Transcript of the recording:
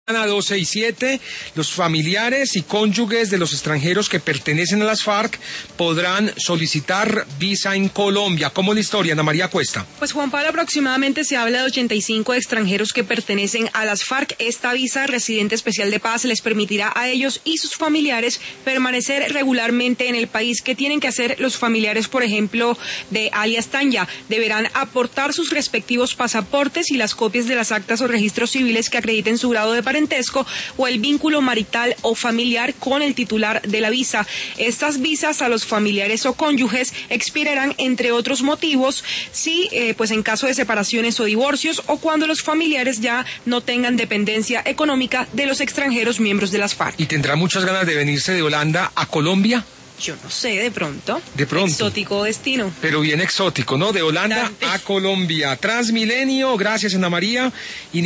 A 12 y 7, los familiares y cónyuges de los extranjeros que pertenecen a las FARC podrán solicitar visa en Colombia. ¿Cómo es la historia, Ana María Cuesta? Pues Juan Pablo, aproximadamente se habla de 85 extranjeros que pertenecen a las FARC. Esta visa residente especial de paz les permitirá a ellos y sus familiares permanecer regularmente en el país. ¿Qué tienen que hacer los familiares, por ejemplo, de alias Tanya? Deberán aportar sus respectivos pasaportes y las copias de las actas o registros civiles que acrediten su grado de parentesco o el vínculo marital o familiar con el titular de la visa. Estas visas a los familiares o cónyuges expirarán, entre otros motivos, si pues en caso de separaciones o divorcios, o cuando los familiares ya no tengan dependencia económica de los extranjeros miembros de las FARC. ¿Y tendrá muchas ganas de venirse de Holanda a Colombia? Yo no sé, de pronto. De pronto. Exótico destino. Pero bien exótico, ¿no? De Holanda a Colombia. Transmilenio, gracias Ana María.